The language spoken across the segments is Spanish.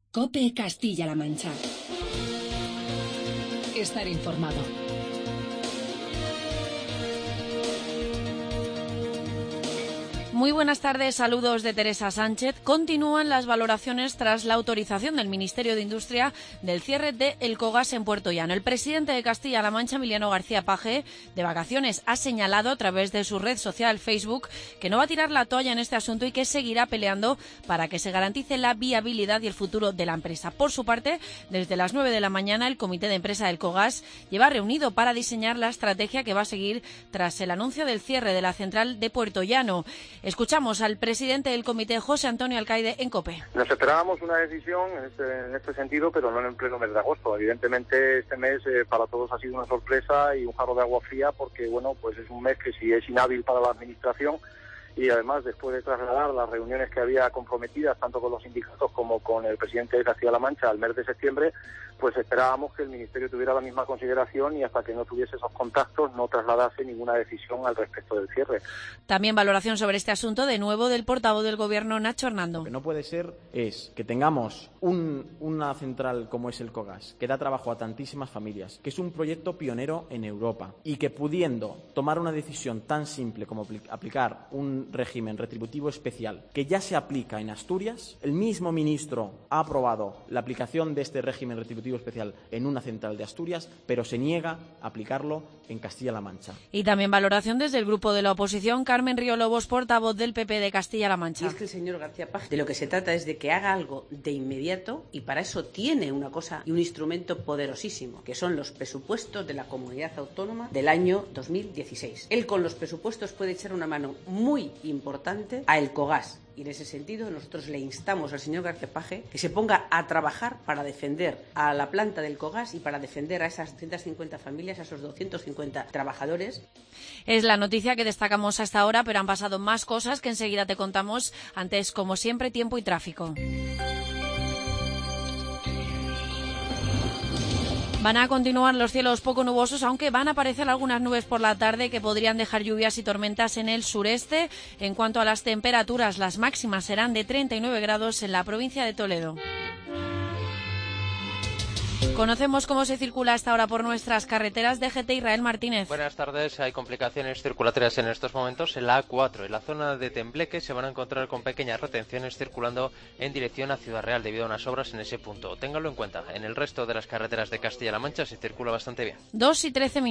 COPE Castilla-La Mancha. Estar informado. Muy buenas tardes, saludos de Teresa Sánchez. Continúan las valoraciones tras la autorización del Ministerio de Industria del cierre de Elcogas en Puerto Llano. El presidente de Castilla-La Mancha, Emiliano García Paje, de vacaciones, ha señalado a través de su red social Facebook que no va a tirar la toalla en este asunto y que seguirá peleando para que se garantice la viabilidad y el futuro de la empresa. Por su parte, desde las 9 de la mañana, el Comité de Empresa de Elcogas lleva reunido para diseñar la estrategia que va a seguir tras el anuncio del cierre de la central de Puerto Llano. Escuchamos al presidente del comité, José Antonio Alcaide, en COPE. Nos esperábamos una decisión en este sentido, pero no en el pleno mes de agosto. Evidentemente, este mes para todos ha sido una sorpresa y un jarro de agua fría, porque bueno, pues es un mes que sí es inhábil para la administración. Y además, después de trasladar las reuniones que había comprometidas tanto con los sindicatos como con el presidente de Castilla-La Mancha al mes de septiembre, pues esperábamos que el Ministerio tuviera la misma consideración y hasta que no tuviese esos contactos no trasladase ninguna decisión al respecto del cierre. También valoración sobre este asunto de nuevo del portavoz del Gobierno, Nacho Hernando. Lo que no puede ser es que tengamos una central como es Elcogas, que da trabajo a tantísimas familias, que es un proyecto pionero en Europa y que pudiendo tomar una decisión tan simple como aplicar un régimen retributivo especial que ya se aplica en Asturias, el mismo ministro ha aprobado la aplicación de este régimen retributivo especial en una central de Asturias, pero se niega a aplicarlo en Castilla-La Mancha. Y también valoración desde el grupo de la oposición, Carmen Río Lobos, portavoz del PP de Castilla-La Mancha. Y es que el señor García Paje, de lo que se trata es de que haga algo de inmediato, y para eso tiene una cosa y un instrumento poderosísimo, que son los presupuestos de la comunidad autónoma del año 2016. Él con los presupuestos puede echar una mano muy importante a Elcogas. Y en ese sentido nosotros le instamos al señor García Paje que se ponga a trabajar para defender a la planta del Elcogas y para defender a esas 150 familias, a esos 250 trabajadores. Es la noticia que destacamos hasta ahora, pero han pasado más cosas que enseguida te contamos. Antes, como siempre, tiempo y tráfico. Van a continuar los cielos poco nubosos, aunque van a aparecer algunas nubes por la tarde que podrían dejar lluvias y tormentas en el sureste. En cuanto a las temperaturas, las máximas serán de 39 grados en la provincia de Toledo. Conocemos cómo se circula hasta ahora por nuestras carreteras. DGT, Israel Martínez. Buenas tardes. Hay complicaciones circulatorias en estos momentos en la A4. En la zona de Tembleque se van a encontrar con pequeñas retenciones circulando en dirección a Ciudad Real debido a unas obras en ese punto. Ténganlo en cuenta. En el resto de las carreteras de Castilla-La Mancha se circula bastante bien. 2:13.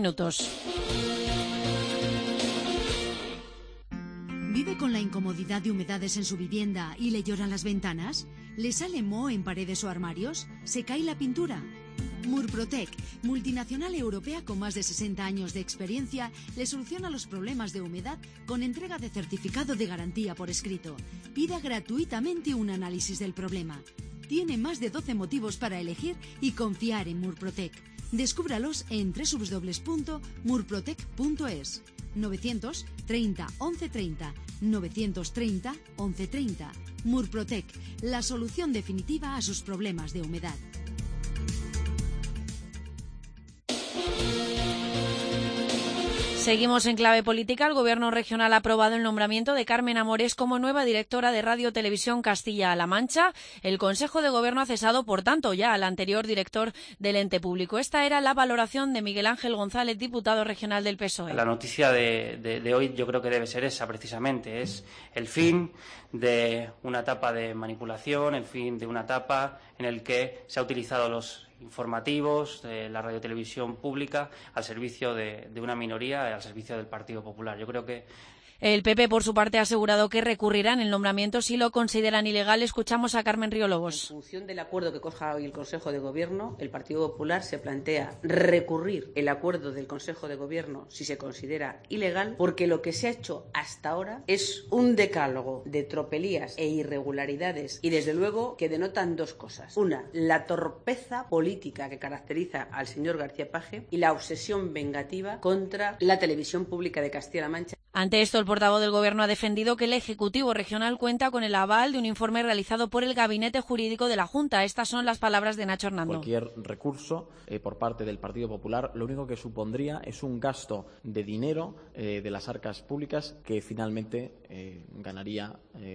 ¿Vive con la incomodidad de humedades en su vivienda y le lloran las ventanas? ¿Le sale moho en paredes o armarios? ¿Se cae la pintura? Murprotec, multinacional europea con más de 60 años de experiencia, le soluciona los problemas de humedad con entrega de certificado de garantía por escrito. Pida gratuitamente un análisis del problema. Tiene más de 12 motivos para elegir y confiar en Murprotec. Descúbralos en www.murprotec.es. 930 1130 930 1130. Murprotec, la solución definitiva a sus problemas de humedad. Seguimos en clave política. El Gobierno regional ha aprobado el nombramiento de Carmen Amores como nueva directora de Radio Televisión Castilla-La Mancha. El Consejo de Gobierno ha cesado, por tanto, ya al anterior director del ente público. Esta era la valoración de Miguel Ángel González, diputado regional del PSOE. La noticia de hoy yo creo que debe ser esa, precisamente. Es el fin de una etapa de manipulación, el fin de una etapa en el que se ha utilizado los informativos de la radiotelevisión pública al servicio de una minoría, al servicio del Partido Popular. Yo creo que el PP, por su parte, ha asegurado que recurrirán el nombramiento si lo consideran ilegal. Escuchamos a Carmen Río Lobos. En función del acuerdo que coja hoy el Consejo de Gobierno, el Partido Popular se plantea recurrir el acuerdo del Consejo de Gobierno si se considera ilegal, porque lo que se ha hecho hasta ahora es un decálogo de tropelías e irregularidades y, desde luego, que denotan dos cosas. Una, la torpeza política que caracteriza al señor García Paje y la obsesión vengativa contra la televisión pública de Castilla-La Mancha. Ante esto, el portavoz del Gobierno ha defendido que el Ejecutivo Regional cuenta con el aval de un informe realizado por el Gabinete Jurídico de la Junta. Estas son las palabras de Nacho Hernando. Cualquier recurso por parte del Partido Popular lo único que supondría es un gasto de dinero de las arcas públicas que finalmente ganaría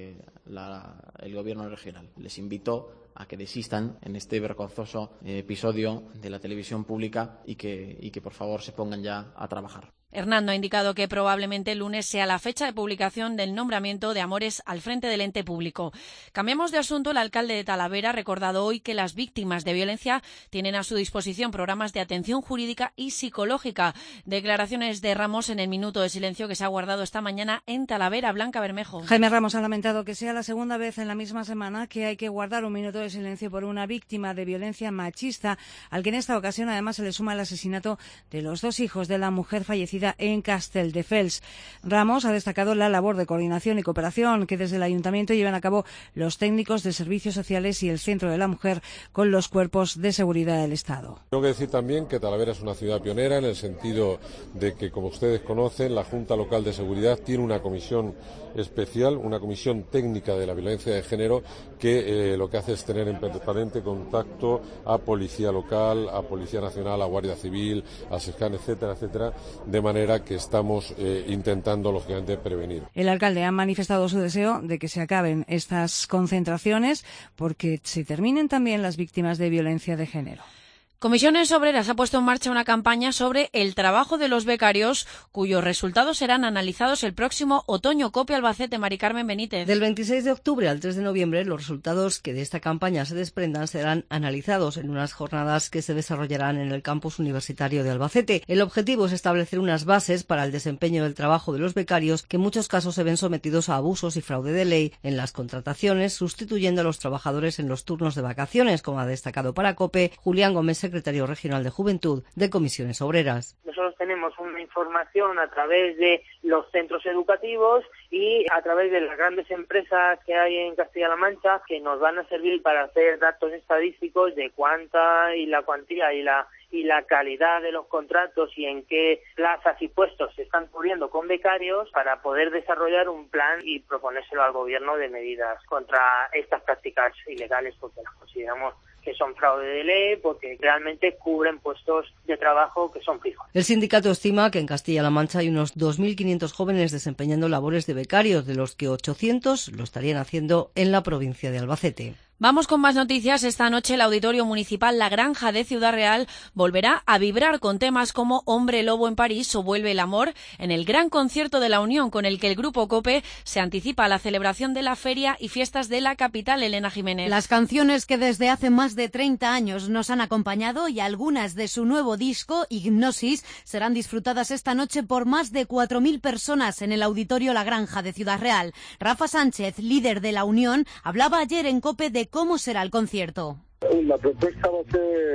el Gobierno regional. Les invito a que desistan en este vergonzoso episodio de la televisión pública y que por favor se pongan ya a trabajar. Hernando ha indicado que probablemente el lunes sea la fecha de publicación del nombramiento de Amores al frente del ente público. Cambiamos de asunto. El alcalde de Talavera ha recordado hoy que las víctimas de violencia tienen a su disposición programas de atención jurídica y psicológica. Declaraciones de Ramos en el minuto de silencio que se ha guardado esta mañana en Talavera. Blanca Bermejo. Jaime Ramos ha lamentado que sea la segunda vez en la misma semana que hay que guardar un minuto de silencio por una víctima de violencia machista, al que en esta ocasión además se le suma el asesinato de los 2 hijos de la mujer fallecida en Castelldefels. Ramos ha destacado la labor de coordinación y cooperación que desde el Ayuntamiento llevan a cabo los técnicos de servicios sociales y el Centro de la Mujer con los cuerpos de seguridad del Estado. Tengo que decir también que Talavera es una ciudad pionera en el sentido de que, como ustedes conocen, la Junta Local de Seguridad tiene una comisión especial, una comisión técnica de la violencia de género que lo que hace es tener en permanente contacto a Policía Local, a Policía Nacional, a Guardia Civil, a SESCAN, etcétera, etcétera, de manera que estamos intentando, lógicamente, prevenir. El alcalde ha manifestado su deseo de que se acaben estas concentraciones porque se terminen también las víctimas de violencia de género. Comisiones Obreras ha puesto en marcha una campaña sobre el trabajo de los becarios, cuyos resultados serán analizados el próximo otoño. COPE Albacete, Mari Carmen Benítez. Del 26 de octubre al 3 de noviembre, los resultados que de esta campaña se desprendan serán analizados en unas jornadas que se desarrollarán en el campus universitario de Albacete. El objetivo es establecer unas bases para el desempeño del trabajo de los becarios, que en muchos casos se ven sometidos a abusos y fraude de ley en las contrataciones, sustituyendo a los trabajadores en los turnos de vacaciones, como ha destacado para COPE Julián Gómez, secretario regional de Juventud de Comisiones Obreras. Nosotros tenemos una información a través de los centros educativos y a través de las grandes empresas que hay en Castilla-La Mancha que nos van a servir para hacer datos estadísticos de cuánta y la cuantía y la calidad de los contratos y en qué plazas y puestos se están cubriendo con becarios para poder desarrollar un plan y proponérselo al gobierno de medidas contra estas prácticas ilegales, porque las consideramos que son fraude de ley, porque realmente cubren puestos de trabajo que son fijos. El sindicato estima que en Castilla-La Mancha hay unos 2.500 jóvenes desempeñando labores de becarios, de los que 800 lo estarían haciendo en la provincia de Albacete. Vamos con más noticias. Esta noche el Auditorio Municipal La Granja de Ciudad Real volverá a vibrar con temas como Hombre Lobo en París o Vuelve el Amor en el gran concierto de la Unión, con el que el Grupo COPE se anticipa a la celebración de la feria y fiestas de la capital. Elena Jiménez. Las canciones que desde hace más de 30 años nos han acompañado y algunas de su nuevo disco, Hipnosis, serán disfrutadas esta noche por más de 4.000 personas en el Auditorio La Granja de Ciudad Real. Rafa Sánchez, líder de la Unión, hablaba ayer en COPE de cómo será el concierto. La propuesta va a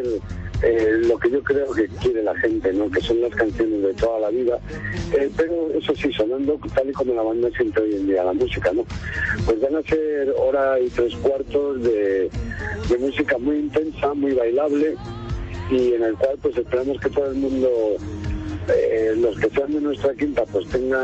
ser lo que yo creo que quiere la gente, ¿no? Que son las canciones de toda la vida, pero eso sí, sonando tal y como la banda siente hoy en día la música, ¿no? Pues van a ser 1 hora y 3/4 de música muy intensa, muy bailable, y en el cual pues esperamos que todo el mundo, los que sean de nuestra quinta, pues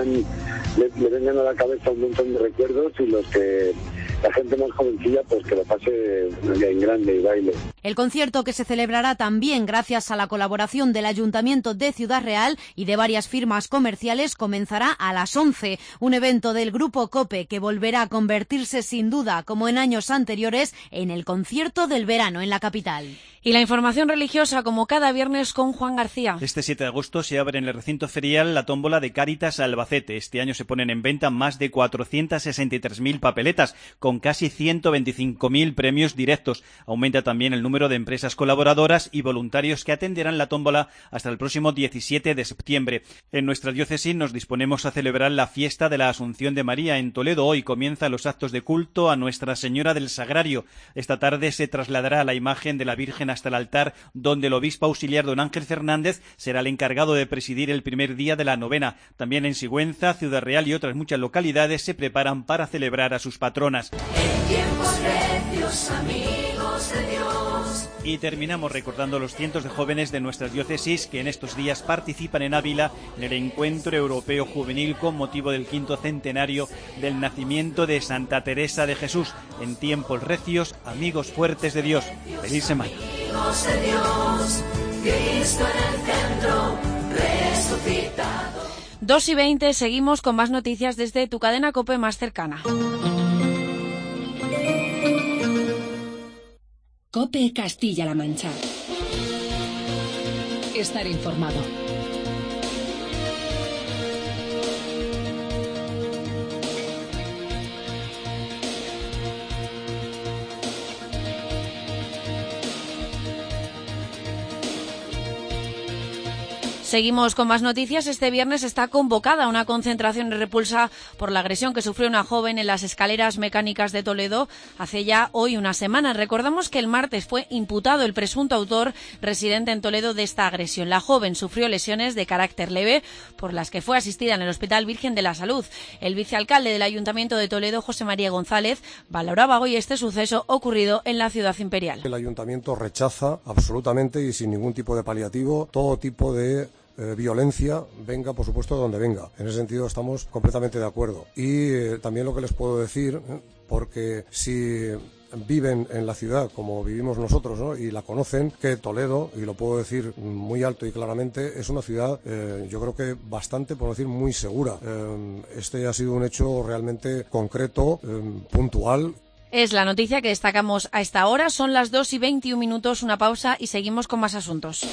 le vengan a la cabeza un montón de recuerdos, y los que la gente más jovencilla, pues que lo pase en grande y baile. El concierto, que se celebrará también gracias a la colaboración del Ayuntamiento de Ciudad Real y de varias firmas comerciales, comenzará a las 11. Un evento del Grupo COPE que volverá a convertirse sin duda, como en años anteriores, en el concierto del verano en la capital. Y la información religiosa, como cada viernes, con Juan García. Este 7 de agosto se abre en el recinto ferial la tómbola de Cáritas Albacete. Este año se ponen en venta más de 463.000 papeletas, con casi 125.000 premios directos. Aumenta también el número de empresas colaboradoras y voluntarios que atenderán la tómbola hasta el próximo 17 de septiembre. En nuestra diócesis nos disponemos a celebrar la fiesta de la Asunción de María en Toledo. Hoy comienzan los actos de culto a Nuestra Señora del Sagrario. Esta tarde se trasladará la imagen de la Virgen hasta el altar, donde el obispo auxiliar don Ángel Fernández será el encargado de presidir el primer día de la novena. También en Sigüenza, Ciudad Real y otras muchas localidades se preparan para celebrar a sus patronas. En tiempos recios, amigos de Dios, Y terminamos recordando los cientos de jóvenes de nuestras diócesis que en estos días participan en Ávila en el Encuentro Europeo Juvenil con motivo del 5º centenario del nacimiento de Santa Teresa de Jesús. En tiempos recios, amigos fuertes de Dios. ¡Feliz semana! Hijos de Dios, Cristo en el centro, resucitado. 2:20, seguimos con más noticias desde tu cadena COPE más cercana. COPE Castilla-La Mancha. Estar informado. Seguimos con más noticias. Este viernes está convocada una concentración de repulsa por la agresión que sufrió una joven en las escaleras mecánicas de Toledo hace ya hoy una semana. Recordamos que el martes fue imputado el presunto autor residente en Toledo de esta agresión. La joven sufrió lesiones de carácter leve por las que fue asistida en el Hospital Virgen de la Salud. El vicealcalde del Ayuntamiento de Toledo, José María González, valoraba hoy este suceso ocurrido en la ciudad imperial. El Ayuntamiento rechaza absolutamente y sin ningún tipo de paliativo todo tipo de violencia, venga por supuesto de donde venga. En ese sentido estamos completamente de acuerdo. Y también lo que les puedo decir, porque si viven en la ciudad como vivimos nosotros, ¿no?, y la conocen, que Toledo, y lo puedo decir muy alto y claramente, es una ciudad yo creo que bastante, por no decir muy segura. Este ha sido un hecho realmente concreto, puntual. Es la noticia que destacamos a esta hora. Son las 2:21, una pausa y seguimos con más asuntos.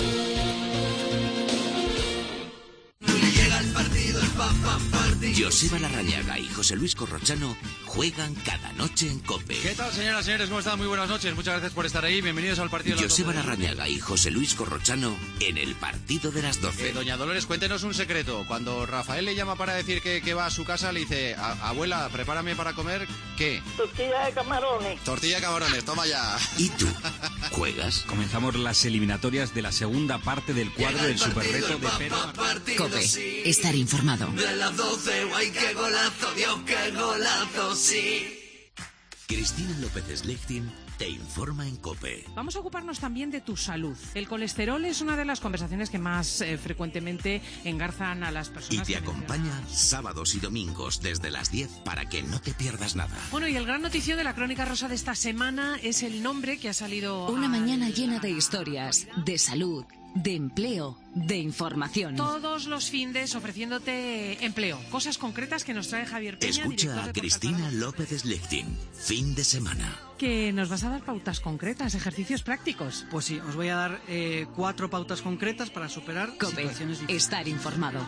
Joseba Larrañaga y José Luis Corrochano juegan cada noche en COPE. ¿Qué tal, señoras y señores? ¿Cómo están? Muy buenas noches. Muchas gracias por estar ahí. Bienvenidos al partido de las 12. Joseba Larrañaga y José Luis Corrochano en el partido de las 12. Doña Dolores, cuéntenos un secreto. Cuando Rafael le llama para decir que va a su casa, le dice: abuela, prepárame para comer, ¿qué? Tortilla de camarones. Tortilla de camarones, toma ya. ¿Y tú? ¿Juegas? Comenzamos las eliminatorias de la segunda parte del cuadro del superreto de Pedro. COPE. Estar informado. De las 12, guay, qué golazo, Dios, qué golazo, sí. Cristina López Slechting te informa en COPE. Vamos a ocuparnos también de tu salud. El colesterol es una de las conversaciones que más frecuentemente engarzan a las personas. Y te acompaña sábados y domingos desde las 10 para que no te pierdas nada. Bueno, y el gran noticio de la Crónica Rosa de esta semana es el nombre que ha salido. Una mañana llena de historias, de salud, de empleo, de información. Todos los findes ofreciéndote empleo. Cosas concretas que nos trae Javier Peña. Escucha a Cristina López Slechting. Fin de semana. Que nos vas a dar pautas concretas, ejercicios prácticos. Pues sí, os voy a dar 4 pautas concretas para superar COPE. Situaciones difíciles. Estar informado.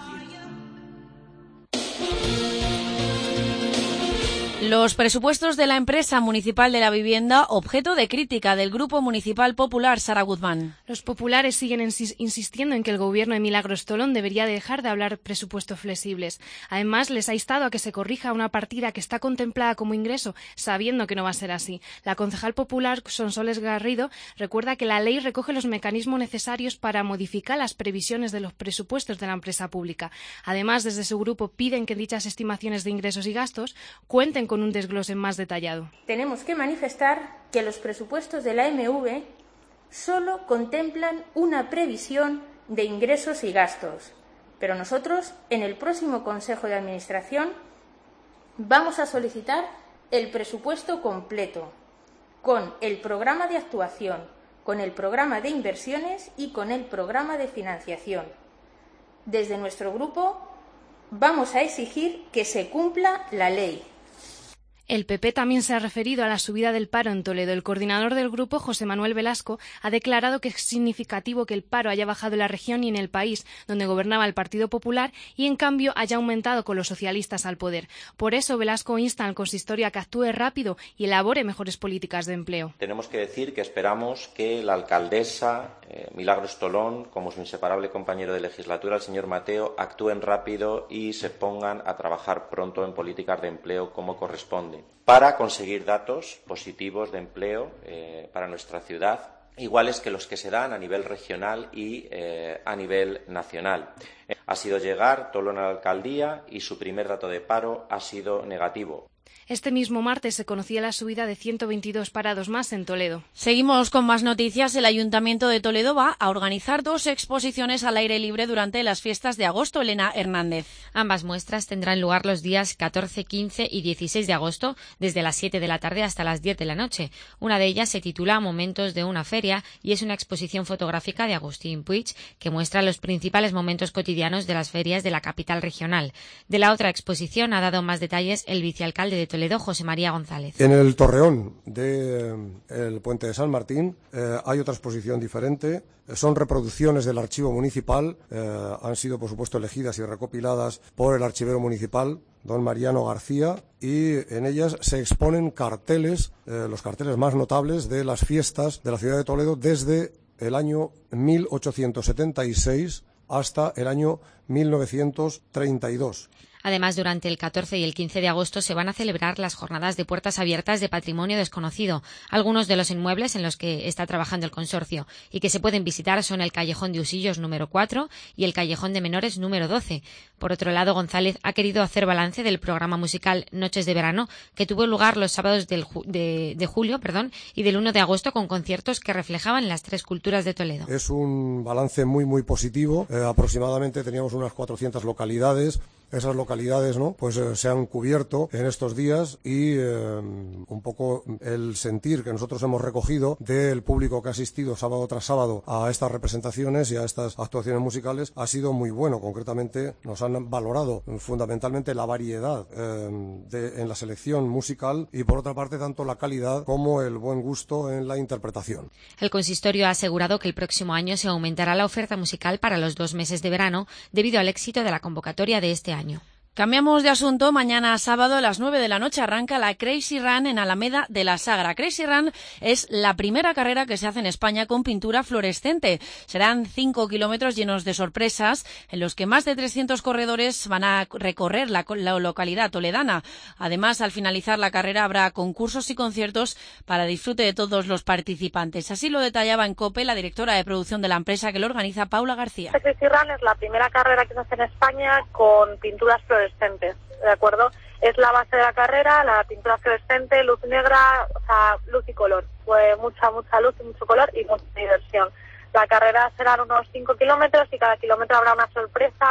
Los presupuestos de la empresa municipal de la vivienda, objeto de crítica del Grupo Municipal Popular. Sara Guzmán. Los populares siguen insistiendo en que el gobierno de Milagros Tolón debería dejar de hablar presupuestos flexibles. Además, les ha instado a que se corrija una partida que está contemplada como ingreso, sabiendo que no va a ser así. La concejal popular Sonsoles Garrido recuerda que la ley recoge los mecanismos necesarios para modificar las previsiones de los presupuestos de la empresa pública. Además, desde su grupo piden que dichas estimaciones de ingresos y gastos cuenten con un desglose más detallado. Tenemos que manifestar que los presupuestos de la MV solo contemplan una previsión de ingresos y gastos, pero nosotros en el próximo Consejo de Administración vamos a solicitar el presupuesto completo, con el programa de actuación, con el programa de inversiones y con el programa de financiación. Desde nuestro grupo vamos a exigir que se cumpla la ley. El PP también se ha referido a la subida del paro en Toledo. El coordinador del grupo, José Manuel Velasco, ha declarado que es significativo que el paro haya bajado en la región y en el país, donde gobernaba el Partido Popular, y en cambio haya aumentado con los socialistas al poder. Por eso, Velasco insta al consistorio a que actúe rápido y elabore mejores políticas de empleo. Tenemos que decir que esperamos que la alcaldesa Milagros Tolón, como su inseparable compañero de legislatura, el señor Mateo, actúen rápido y se pongan a trabajar pronto en políticas de empleo como corresponde, para conseguir datos positivos de empleo para nuestra ciudad, iguales que los que se dan a nivel regional y a nivel nacional. Ha sido llegar Tolón a la alcaldía y su primer dato de paro ha sido negativo. Este mismo martes se conocía la subida de 122 parados más en Toledo. Seguimos con más noticias. El Ayuntamiento de Toledo va a organizar 2 exposiciones al aire libre durante las fiestas de agosto. Elena Hernández. Ambas muestras tendrán lugar los días 14, 15 y 16 de agosto, desde las 7 de la tarde hasta las 10 de la noche. Una de ellas se titula Momentos de una feria y es una exposición fotográfica de Agustín Puig que muestra los principales momentos cotidianos de las ferias de la capital regional. De la otra exposición ha dado más detalles el vicealcalde de Toledo, José María González. En el torreón del Puente de San Martín hay otra exposición diferente. Son reproducciones del archivo municipal. Han sido, por supuesto, elegidas y recopiladas por el archivero municipal, don Mariano García, y en ellas se exponen carteles, los carteles más notables de las fiestas de la ciudad de Toledo desde el año 1876 hasta el año 1932. Además, durante el 14 y el 15 de agosto se van a celebrar las jornadas de puertas abiertas de patrimonio desconocido. Algunos de los inmuebles en los que está trabajando el consorcio y que se pueden visitar son el Callejón de Usillos número 4 y el Callejón de Menores número 12. Por otro lado, González ha querido hacer balance del programa musical Noches de Verano, que tuvo lugar los sábados de julio y del 1 de agosto con conciertos que reflejaban las 3 culturas de Toledo. Es un balance muy, muy positivo. Aproximadamente teníamos unas 400 localidades. Esas localidades, ¿no?, pues se han cubierto en estos días y un poco el sentir que nosotros hemos recogido del público que ha asistido sábado tras sábado a estas representaciones y a estas actuaciones musicales ha sido muy bueno. Concretamente nos han valorado fundamentalmente la variedad en la selección musical y, por otra parte, tanto la calidad como el buen gusto en la interpretación. El consistorio ha asegurado que el próximo año se aumentará la oferta musical para los 2 meses de verano debido al éxito de la convocatoria de este año. Cambiamos de asunto. Mañana sábado a las 9 de la noche arranca la Crazy Run en Alameda de la Sagra. Crazy Run es la primera carrera que se hace en España con pintura fluorescente. Serán 5 kilómetros llenos de sorpresas en los que más de 300 corredores van a recorrer la localidad toledana. Además, al finalizar la carrera habrá concursos y conciertos para disfrute de todos los participantes. Así lo detallaba en COPE la directora de producción de la empresa que lo organiza, Paula García. La Crazy Run es la primera carrera que se hace en España con pinturas fluorescentes. ¿De acuerdo? Es la base de la carrera, la pintura fluorescente, luz negra, o sea, luz y color. Pues mucha luz y mucho color y mucha diversión. La carrera serán unos 5 kilómetros y cada kilómetro habrá una sorpresa.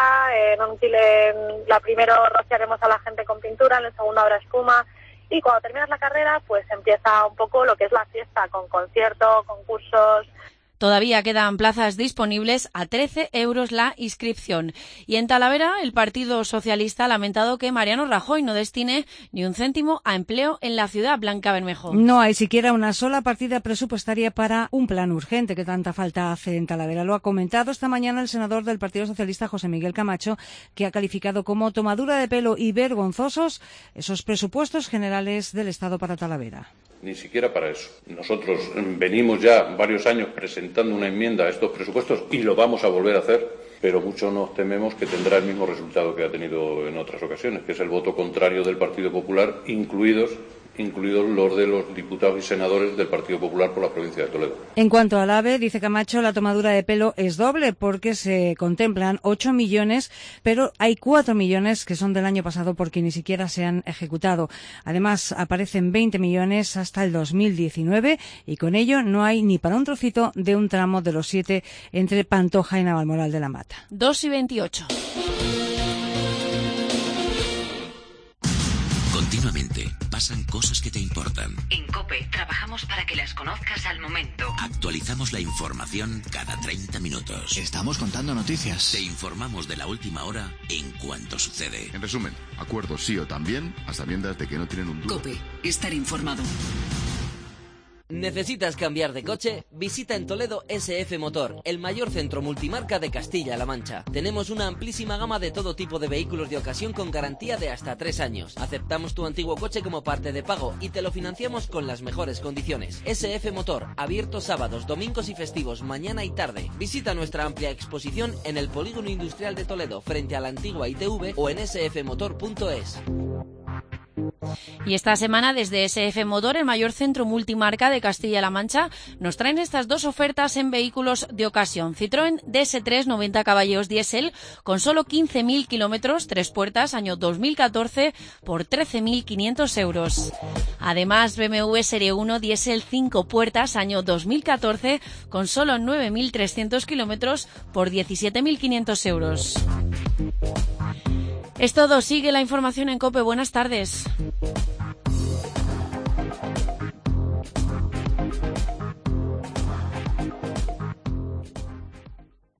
La primero rociaremos a la gente con pintura, en el segundo habrá espuma. Y cuando terminas la carrera, pues empieza un poco lo que es la fiesta, con conciertos, concursos. Todavía quedan plazas disponibles a 13 euros la inscripción. Y en Talavera, el Partido Socialista ha lamentado que Mariano Rajoy no destine ni un céntimo a empleo en la ciudad. Blanca Bermejo. No hay siquiera una sola partida presupuestaria para un plan urgente que tanta falta hace en Talavera. Lo ha comentado esta mañana el senador del Partido Socialista, José Miguel Camacho, que ha calificado como tomadura de pelo y vergonzosos esos presupuestos generales del Estado para Talavera. Ni siquiera para eso. Nosotros venimos ya varios años presentando una enmienda a estos presupuestos y lo vamos a volver a hacer, pero mucho nos tememos que tendrá el mismo resultado que ha tenido en otras ocasiones, que es el voto contrario del Partido Popular, incluidos los de los diputados y senadores del Partido Popular por la provincia de Toledo. En cuanto al AVE, dice Camacho, la tomadura de pelo es doble porque se contemplan 8 millones, pero hay 4 millones que son del año pasado porque ni siquiera se han ejecutado. Además, aparecen 20 millones hasta el 2019 y con ello no hay ni para un trocito de un tramo de los 7 entre Pantoja y Navalmoral de la Mata. 2:28. Continuamente pasan cosas que te importan. En COPE trabajamos para que las conozcas al momento. Actualizamos la información cada 30 minutos. Estamos contando noticias. Te informamos de la última hora en cuanto sucede. En resumen, acuerdos sí o también, a sabiendas de que no tienen un duro. COPE, estar informado. ¿Necesitas cambiar de coche? Visita en Toledo SF Motor, el mayor centro multimarca de Castilla-La Mancha. Tenemos una amplísima gama de todo tipo de vehículos de ocasión con garantía de hasta 3 años. Aceptamos tu antiguo coche como parte de pago y te lo financiamos con las mejores condiciones. SF Motor, abierto sábados, domingos y festivos, mañana y tarde. Visita nuestra amplia exposición en el Polígono Industrial de Toledo, frente a la antigua ITV o en sfmotor.es. Y esta semana desde SF Motor, el mayor centro multimarca de Castilla-La Mancha, nos traen estas dos ofertas en vehículos de ocasión. Citroën DS3 90 caballos diésel con solo 15.000 kilómetros, 3 puertas, año 2014 por 13.500 euros. Además, BMW Serie 1 diésel 5 puertas, año 2014 con solo 9.300 kilómetros por 17.500 euros. Es todo, sigue la información en COPE. Buenas tardes.